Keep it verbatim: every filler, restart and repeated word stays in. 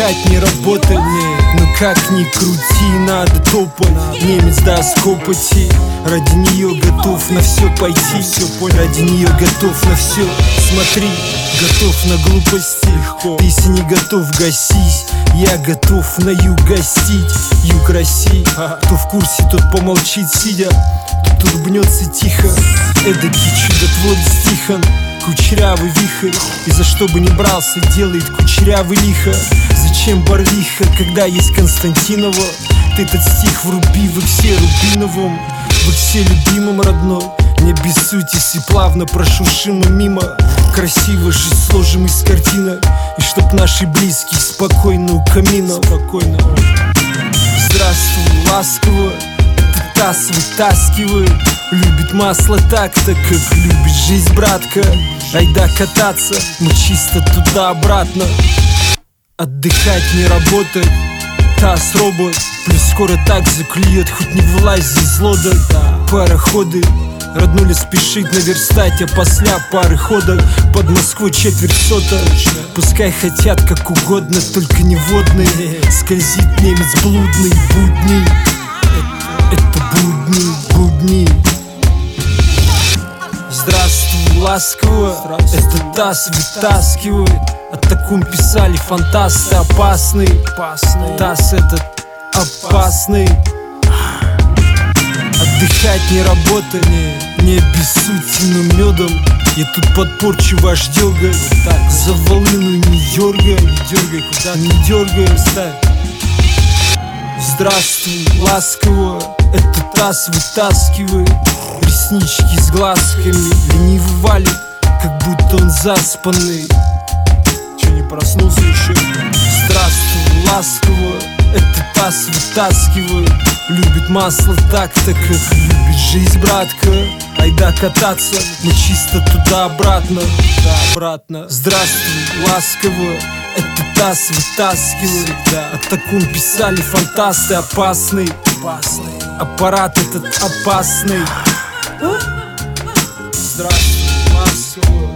отдыхать, не работать. Но как ни крути, надо топать. Немец даст копоти, ради нее готов на все пойти. Ради нее готов на все. Смотри, готов на глупости. Ты если не готов, гасись. Я готов на юг гостить. Юг России. Кто в курсе, тот помолчит, сидя. Тут улыбнется тихо. Эдакий чудотворец Тихон. Кучерявый вихрь, и за что бы ни брался, делает кучерявый лихо. Зачем Барвиха, когда есть Константинова? Ты этот стих вруби в иксе рубиновом, в иксе любимом родной. Не обессуйтесь и плавно прошуршим мимо. Красиво же сложим из картинок, и чтоб наши близкие спокойно у камина. Спокойно. Здравствуй, ласково, ты таз вытаскивает. Любит масло так-то, как любит жизнь, братка. Айда кататься, мы чисто туда-обратно. Отдыхать, не работать, таз робот. Плюс скоро так заклюет, хоть не влазь здесь злода. Пароходы, роднули спешить наверстать, а после пары ходок под Москвой четверть сота. Пускай хотят как угодно, только не водные. Скользит немец блудный, будни. Это будни, будни. Здравствуй, ласково, это таз вытаскивает. О таком писали фантасты опасный. Таз этот опасный. Отдыхать, не работать, не обессудьте, но медом. Я тут подпорчу ваш дёргай. За волыну не дергай, не дергай, куда не дергай, ставь. Здравствуй, ласково, это таз вытаскивает. Реснички с глазками лениво валит, как будто он заспанный. Че, не проснулся еще? Здравствуй, ласково, это таз вытаскивает. Любит масло так-то, как любит жизнь, братка. Айда кататься, мы чисто туда-обратно. Туда-обратно. Здравствуй, ласково, это таз вытаскивает. О таком писали фантасты опасный. Аппарат этот опасный. Здравствуй, ласково.